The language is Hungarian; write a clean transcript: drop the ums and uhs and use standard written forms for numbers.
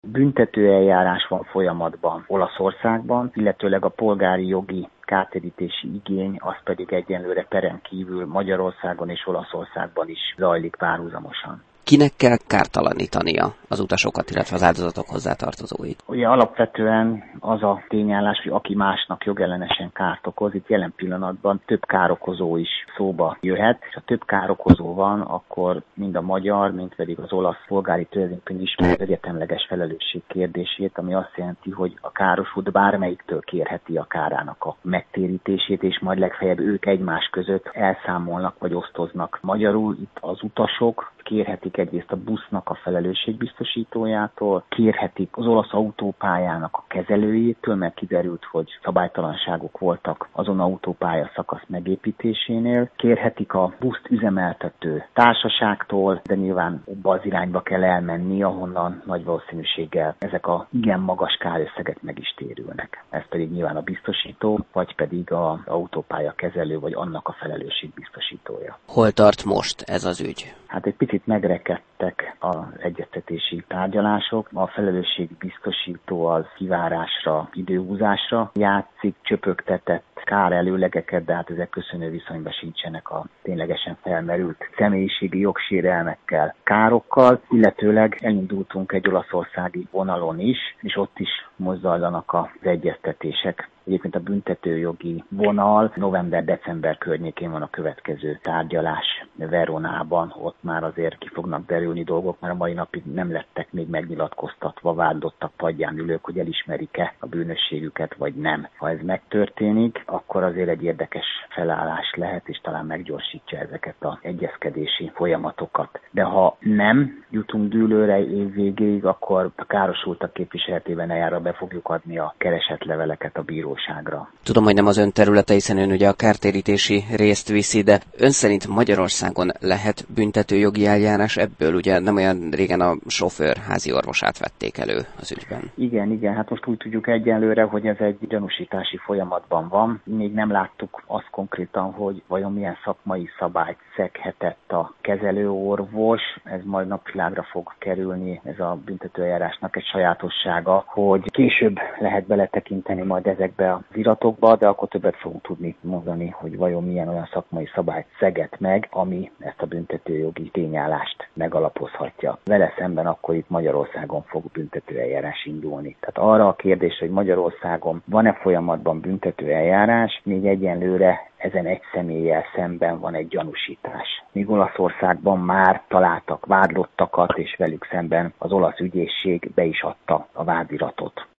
Büntetőeljárás van folyamatban Olaszországban, illetőleg a polgári jogi kártérítési igény, az pedig egyenlőre peren kívül Magyarországon és Olaszországban is zajlik párhuzamosan. Kinek kell kártalanítania az utasokat, illetve az áldozatok hozzátartozóit? Ugye alapvetően az a tényállás, hogy aki másnak jogellenesen kárt okoz, itt jelen pillanatban több károkozó is szóba jöhet, és ha több károkozó van, akkor mind a magyar, mind pedig az olasz polgári törvénykönyv ismeri az egyetemleges felelősség kérdését, ami azt jelenti, hogy a károsult bármelyiktől kérheti a kárának a megtérítését, és majd legfeljebb ők egymás között elszámolnak vagy osztoznak. Magyarul itt az utasok kérhetik egyrészt a busznak a felelősségbiztosítójától, kérhetik az olasz autópályának a kezelőjétől, mert kiderült, hogy szabálytalanságok voltak azon autópálya szakasz megépítésénél, kérhetik a buszt üzemeltető társaságtól, de nyilván abba az irányba kell elmenni, ahonnan nagy valószínűséggel ezek a igen magas kárösszegek meg is térülnek. Ez pedig nyilván a biztosító, vagy pedig az autópálya kezelő, vagy annak a felelősségbiztosítója. Hol tart most ez az ügy? Hát egy picit megrekedtek az egyeztetési tárgyalások. A felelősségbiztosító az kivárásra, időhúzásra játszik, csöpögtetett kár előlegeket, de hát ezek köszönő viszonyban sincsenek a ténylegesen felmerült személyiségi jogsérelmekkel, károkkal, illetőleg elindultunk egy olaszországi vonalon is, és ott is most zajlanak az egyeztetések. Egyébként a büntetőjogi vonal november-december környékén van a következő tárgyalás Veronában, ott már azért ki fognak derülni dolgok, mert a mai napig nem lettek még megnyilatkoztatva vádlottak padján ülők, hogy elismerik-e a bűnösségüket, vagy nem. Ha ez megtörténik, akkor azért egy érdekes felállás lehet, és talán meggyorsítja ezeket az egyezkedési folyamatokat. De ha nem jutunk dűlőre év végéig, akkor a károsultak képviseletében eljára be fogjuk adni a keresetleveleket a bíróságra. Tudom, hogy nem az ön területe, hiszen ön ugye a kártérítési részt viszi, de ön szerint Magyarországon lehet büntetőjogi eljárás ebből? Ugye nem olyan régen a sofőr házi orvosát vették elő az ügyben. Igen, hát most úgy tudjuk egyenlőre, hogy ez egy gyanúsítási folyamatban van. Még nem láttuk azt konkrétan, hogy vajon milyen szakmai szabályt szeghetett a kezelőorvos. Ez majd napvilágra fog kerülni, ez a büntetőeljárásnak egy sajátossága, hogy később lehet beletekinteni majd ezekbe az iratokba, de akkor többet fogunk tudni mondani, hogy vajon milyen olyan szakmai szabályt szegett meg, ami ezt a büntetőjogi tényállást megalapozhatja. Vele szemben akkor itt Magyarországon fog büntetőeljárás indulni. Tehát arra a kérdés, hogy Magyarországon van-e folyamatban büntetőeljárás, még egyenlőre ezen egy személlyel szemben van egy gyanúsítás. Míg Olaszországban már találtak vádlottakat, és velük szemben az olasz ügyészség be is adta a vádiratot.